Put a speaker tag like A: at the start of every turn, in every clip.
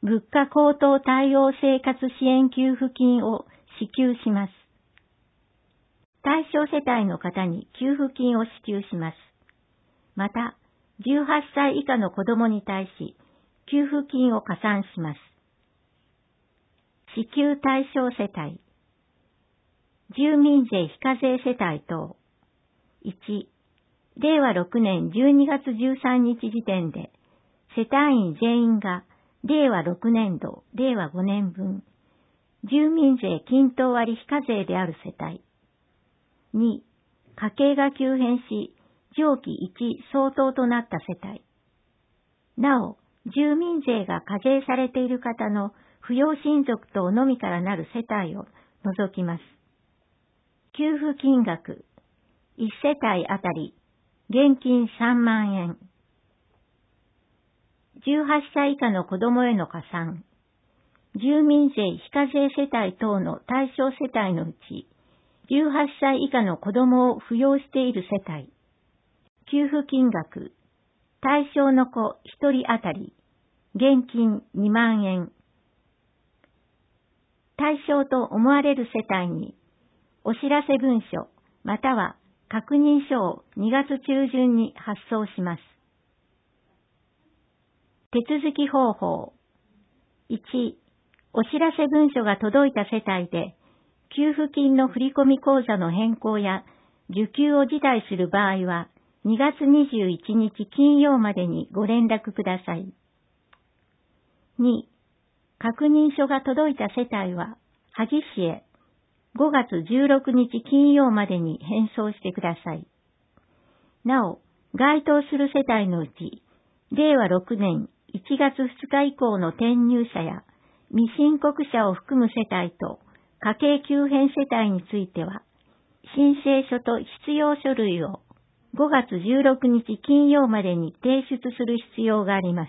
A: 物価高騰対応生活支援給付金を支給します。対象世帯の方に給付金を支給します。また、18歳以下の子供に対し、給付金を加算します。支給対象世帯。住民税非課税世帯等。1、令和6年12月13日時点で、世帯員全員が令和6年度、令和5年分、住民税均等割非課税である世帯。2、家計が急変し、上記1相当となった世帯。なお、住民税が課税されている方の扶養親族等のみからなる世帯を除きます。給付金額、1世帯あたり、現金3万円。18歳以下の子供への加算。住民税非課税世帯等の対象世帯のうち、18歳以下の子供を扶養している世帯。給付金額、対象の子1人あたり、現金2万円。対象と思われる世帯に、お知らせ文書、または確認書を2月中旬に発送します。手続き方法。1、お知らせ文書が届いた世帯で、給付金の振込口座の変更や受給を辞退する場合は、2月21日金曜までにご連絡ください。2、確認書が届いた世帯は、萩市へ5月16日金曜までに返送してください。なお、該当する世帯のうち、令和6年1月2日以降の転入者や未申告者を含む世帯と家計急変世帯については、申請書と必要書類を5月16日金曜までに提出する必要があります。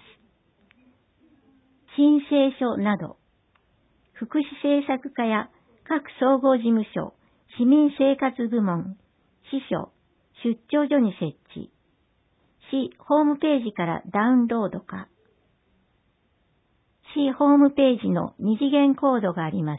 A: 申請書など、福祉政策課や各総合事務所、市民生活部門、支所、出張所に設置。市ホームページからダウンロードか。市ホームページの二次元コードがあります。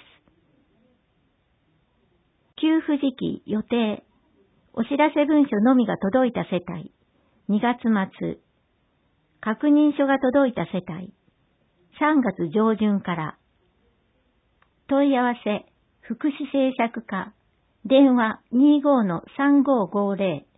A: 給付時期予定。お知らせ文書のみが届いた世帯。2月末。確認書が届いた世帯。3月上旬から。問い合わせ、福祉政策課。電話 25-3550